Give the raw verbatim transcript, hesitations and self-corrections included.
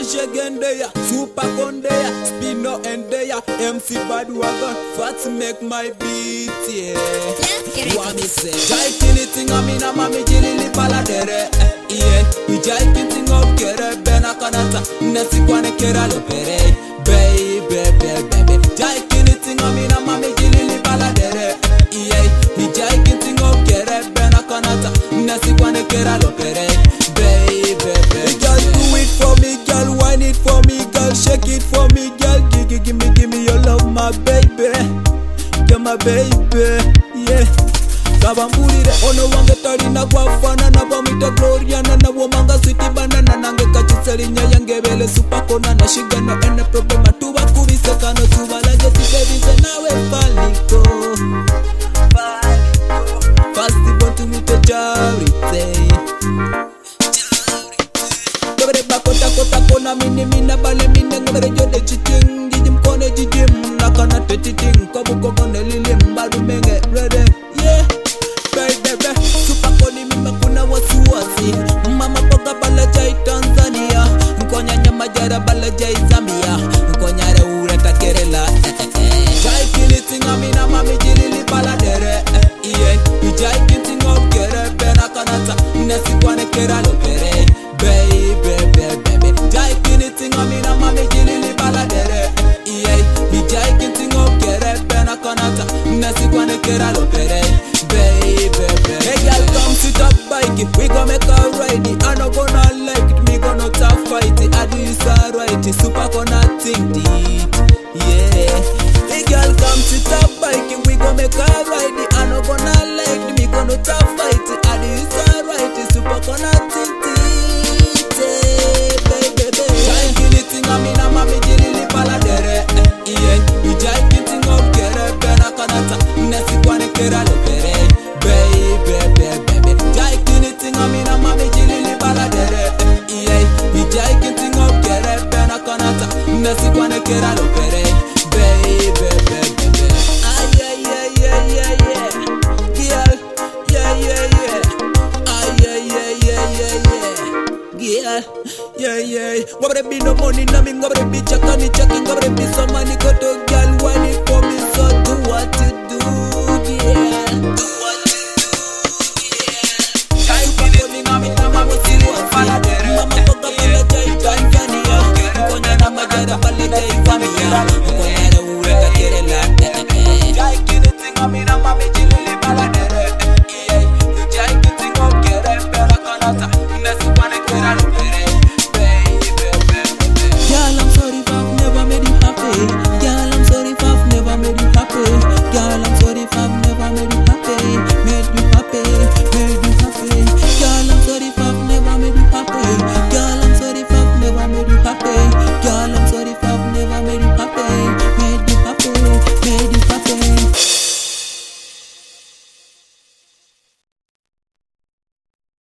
Ajegendeya, Super Kondeya, Spino Endeya, M C Badwagon, Fat make my beat, yeah. What me say? Jai kiliting amina mami jilili paladere, yeah. We jai kiliting up kere bena kanata, nasi kwane kera lopere, baby, baby, baby. Jai kiliting amina mami jilili paladere, yeah. We jai kiliting up kere bena kanata, nasi kwane kera lopere, baby, baby. Girl, do it for me, girl, wine it for me, girl, shake it for me, girl. Give, give, give me, give me your love, my baby. You're my baby, yeah. Kabambulire ono wange talina kwafana na bamita Gloriana na womanga sweetie banana nange kachiselinya yangebele supakona na shigano ene problema tuba kubise kano tuba la jeti baby se nawe faliko faliko fasti bontu mite charity Gabere bakota kota kona mini mina bale mine gabere jode chiting jijim kone jijim nakana tetiting kabu kokone lilim balu menge ready yeah baby super koni mima kuna wasiwasi mama poka bala jai Tanzania nkonya nyama jara bala jai Zambia nkonya re ureta Kerala jai kiliting amina mami jilili bala dere yeah jai kiliting of kere bena kanata nesi kwane kera lopere baby baby baby jai kiliting amina mami jilili bala dere yeah jai kiliting of kere bena kanata nesi kwane kera lopere baby baby hey girl come sit up bike it we gon' make her ride it I no gonna like it me gonna tough fight it I do this alright it super gonna think it yeah hey girl come sit up bike it we gon' make her ride it I no gonna like it me gonna tough fight it I do this alright it super gonna think it yeah baby baby jai kiliting amina mami jilili pala dere yeah jai kiliting of kere bena kanata nesi kwane kera lopere baby baby baby jai kiliting amina mami jilili pala dere yeah jai kiliting of kere bena kanata nesi kwane kera lopere baby baby baby ah yeah yeah yeah yeah yeah girl yeah yeah yeah ah yeah yeah yeah yeah yeah girl yeah yeah gobre be no money na me gobre be chakani checking gobre be some money go to girl when it for me so do what you do yeah do what you do yeah kai kiliting amina mami jilili pala dere mama poka bala jai Tanzania nkonya na majara bala jai Zambia